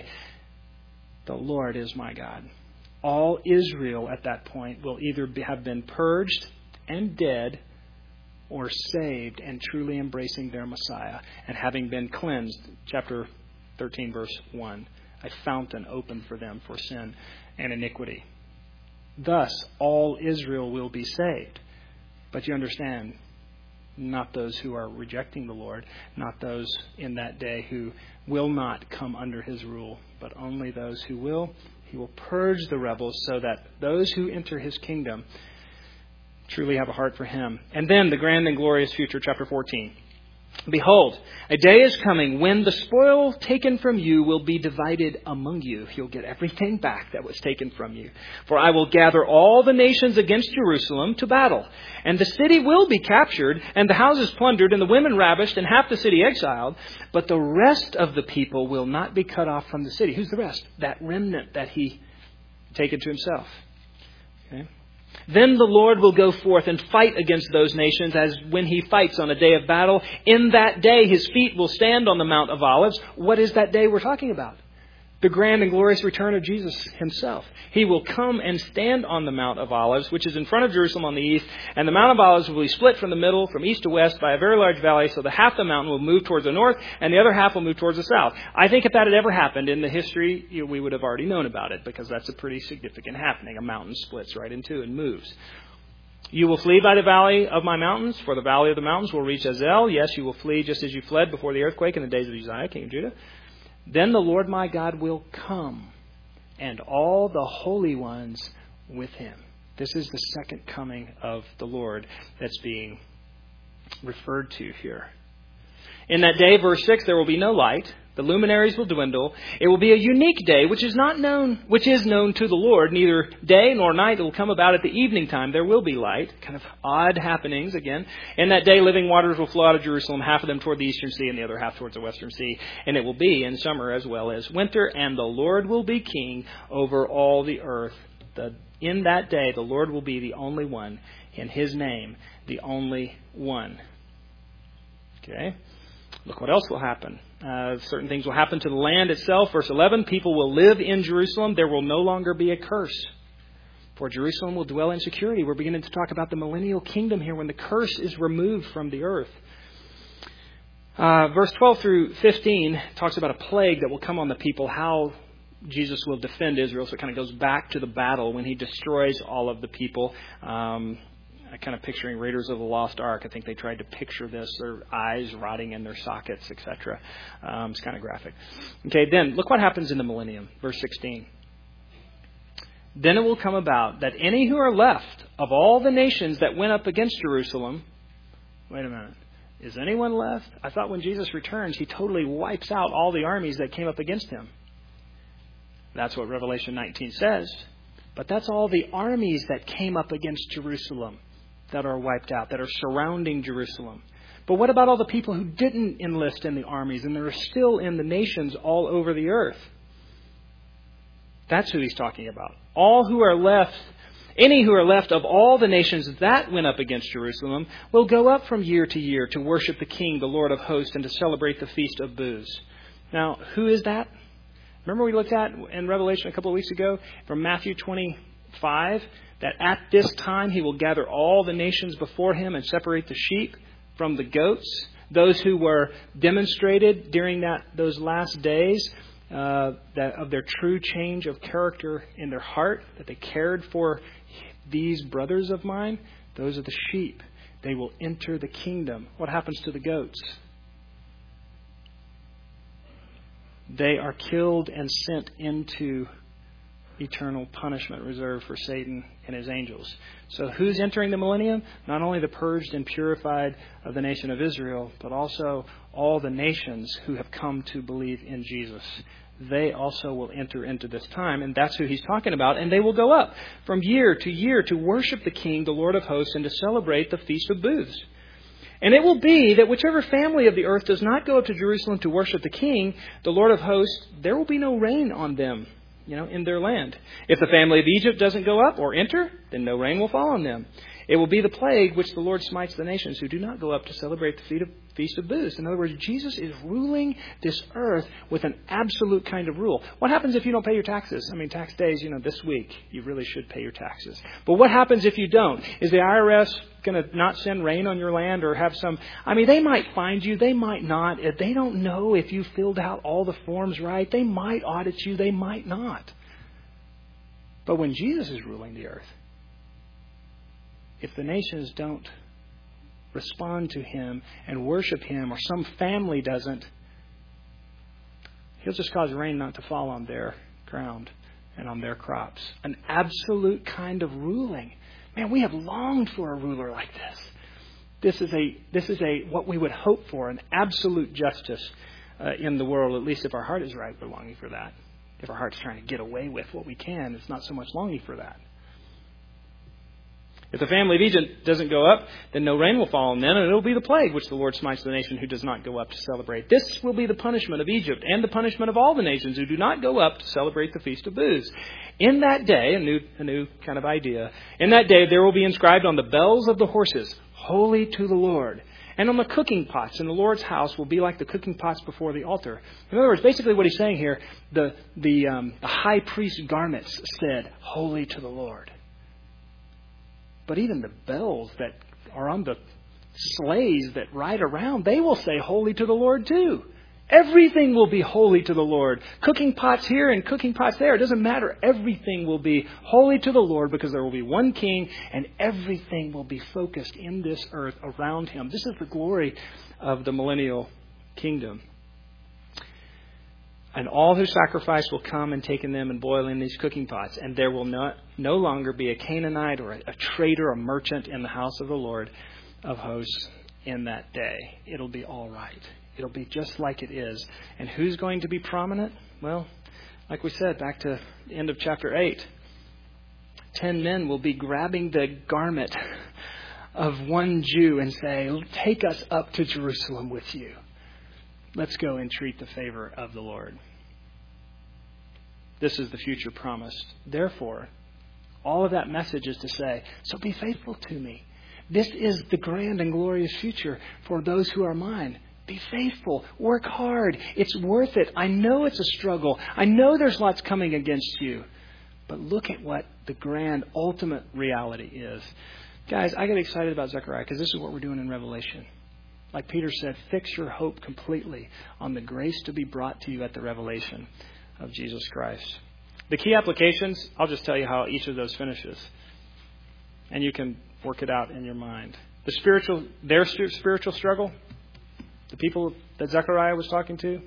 "The Lord is my God." All Israel at that point will either be, have been purged and dead, or saved and truly embracing their Messiah and having been cleansed. Chapter thirteen, verse one. A fountain opened for them for sin and iniquity. Thus, all Israel will be saved. But you understand, not those who are rejecting the Lord, not those in that day who will not come under His rule, but only those who will. He will purge the rebels so that those who enter His kingdom truly have a heart for Him. And then the grand and glorious future, chapter fourteen. Behold, a day is coming when the spoil taken from you will be divided among you. You'll get everything back that was taken from you. For I will gather all the nations against Jerusalem to battle. And the city will be captured, and the houses plundered, and the women ravished, and half the city exiled. But the rest of the people will not be cut off from the city. Who's the rest? That remnant that He taken to Himself. Okay. Then the Lord will go forth and fight against those nations as when He fights on a day of battle. In that day, His feet will stand on the Mount of Olives. What is that day we're talking about? The grand and glorious return of Jesus Himself. He will come and stand on the Mount of Olives, which is in front of Jerusalem on the east. And the Mount of Olives will be split from the middle, from east to west, by a very large valley. So the half the mountain will move towards the north, and the other half will move towards the south. I think if that had ever happened in the history, you know, we would have already known about it, because that's a pretty significant happening. A mountain splits right in two and moves. You will flee by the valley of my mountains, for the valley of the mountains will reach Azel. Yes, you will flee just as you fled before the earthquake in the days of Uzziah, king of Judah. Then the Lord my God will come, and all the holy ones with Him. This is the second coming of the Lord that's being referred to here. In that day, verse six, there will be no light. The luminaries will dwindle. It will be a unique day, which is not known, which is known to the Lord. Neither day nor night. It will come about at the evening time. There will be light. Kind of odd happenings again. In that day, living waters will flow out of Jerusalem, half of them toward the eastern sea and the other half towards the western sea. And it will be in summer as well as winter. And the Lord will be king over all the earth. The, in that day, the Lord will be the only one. In His name, the only one. Okay. Look what else will happen. Uh, certain things will happen to the land itself. Verse eleven, people will live in Jerusalem. There will no longer be a curse. For Jerusalem will dwell in security. We're beginning to talk about the millennial kingdom here when the curse is removed from the earth. Uh, verse twelve through fifteen talks about a plague that will come on the people, how Jesus will defend Israel. So it kind of goes back to the battle when He destroys all of the people. Um kind of picturing Raiders of the Lost Ark. I think they tried to picture this, their eyes rotting in their sockets, et cetera. Um, it's kind of graphic. Okay, then look what happens in the millennium. Verse sixteen. Then it will come about that any who are left of all the nations that went up against Jerusalem. Wait a minute. Is anyone left? I thought when Jesus returns, He totally wipes out all the armies that came up against Him. That's what Revelation nineteen says. But that's all the armies that came up against Jerusalem that are wiped out, that are surrounding Jerusalem. But what about all the people who didn't enlist in the armies and they're still in the nations all over the earth? That's who He's talking about. All who are left, any who are left of all the nations that went up against Jerusalem will go up from year to year to worship the King, the Lord of hosts, and to celebrate the Feast of Booths. Now, who is that? Remember we looked at in Revelation a couple of weeks ago from Matthew twenty-five, that at this time He will gather all the nations before Him and separate the sheep from the goats. Those who were demonstrated during that those last days uh, that of their true change of character in their heart, that they cared for these brothers of mine, those are the sheep. They will enter the kingdom. What happens to the goats? They are killed and sent into eternal punishment reserved for Satan and his angels. So who's entering the millennium? Not only the purged and purified of the nation of Israel, but also all the nations who have come to believe in Jesus. they also will enter into this time. And that's who he's talking about. And they will go up from year to year to worship the King, the Lord of hosts, and to celebrate the Feast of Booths. And it will be that whichever family of the earth does not go up to Jerusalem to worship the King, the Lord of hosts, there will be no rain on them, you know, in their land. If the family of Egypt doesn't go up or enter, then no rain will fall on them. It will be the plague which the Lord smites the nations who do not go up to celebrate the Feast of Booths. In other words, Jesus is ruling this earth with an absolute kind of rule. What happens if you don't pay your taxes? I mean, tax days, you know, this week, you really should pay your taxes. But what happens if you don't? Is the I R S going to not send rain on your land or have some... I mean, they might find you. They might not. If they don't know if you filled out all the forms right, they might audit you. They might not. But when Jesus is ruling the earth, if the nations don't respond to him and worship him, or some family doesn't, he'll just cause rain not to fall on their ground and on their crops. An absolute kind of ruling. Man, we have longed for a ruler like this. This is a this is a what we would hope for, an absolute justice uh, in the world. At least if our heart is right, we're longing for that. If our heart's trying to get away with what we can, it's not so much longing for that. If the family of Egypt doesn't go up, then no rain will fall on them, and it will be the plague which the Lord smites the nation who does not go up to celebrate. This will be the punishment of Egypt and the punishment of all the nations who do not go up to celebrate the Feast of Booths. In that day, a new, a new kind of idea, in that day there will be inscribed on the bells of the horses, Holy to the Lord. And on the cooking pots in the Lord's house will be like the cooking pots before the altar. In other words, basically what he's saying here, the, the, um, the high priest's garments said, Holy to the Lord. But even the bells that are on the sleighs that ride around, they will say holy to the Lord too. Everything will be holy to the Lord. Cooking pots here and cooking pots there. It doesn't matter. Everything will be holy to the Lord because there will be one king and everything will be focused in this earth around him. This is the glory of the millennial kingdom. And all who sacrifice will come and take in them and boil in these cooking pots. And there will not, no longer be a Canaanite or a, a trader, a merchant in the house of the Lord of hosts in that day. It'll be all right. It'll be just like it is. And who's going to be prominent? Well, like we said, back to the end of chapter eight. Ten men will be grabbing the garment of one Jew and say, take us up to Jerusalem with you. Let's go entreat the favor of the Lord. This is the future promised. Therefore, all of that message is to say, so be faithful to me. This is the grand and glorious future for those who are mine. Be faithful. Work hard. It's worth it. I know it's a struggle. I know there's lots coming against you. But look at what the grand ultimate reality is. Guys, I get excited about Zechariah because this is what we're doing in Revelation. Like Peter said, fix your hope completely on the grace to be brought to you at the revelation of Jesus Christ. The key applications, I'll just tell you how each of those finishes. And you can work it out in your mind. The spiritual, their spiritual struggle, the people that Zechariah was talking to,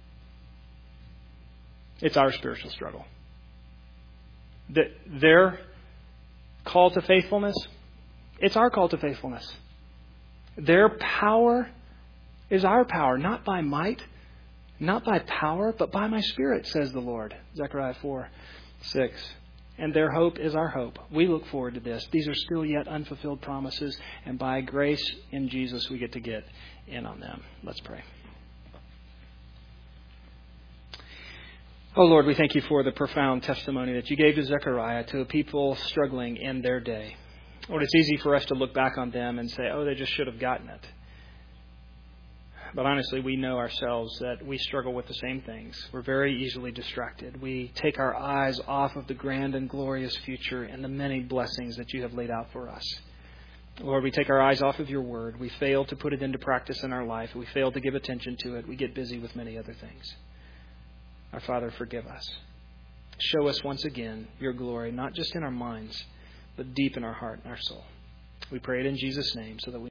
it's our spiritual struggle. The, their call to faithfulness, it's our call to faithfulness. Their power is our power, not by might, not by power, but by my Spirit, says the Lord. Zechariah four, six. And their hope is our hope. We look forward to this. These are still yet unfulfilled promises, and by grace in Jesus we get to get in on them. Let's pray. Oh Lord, we thank you for the profound testimony that you gave to Zechariah, to a people struggling in their day. Lord, it's easy for us to look back on them and say, oh, they just should have gotten it. But honestly, we know ourselves that we struggle with the same things. We're very easily distracted. We take our eyes off of the grand and glorious future and the many blessings that you have laid out for us. Lord, we take our eyes off of your word. We fail to put it into practice in our life. We fail to give attention to it. We get busy with many other things. Our Father, forgive us. Show us once again your glory, not just in our minds, but deep in our heart and our soul. We pray it in Jesus' name so that we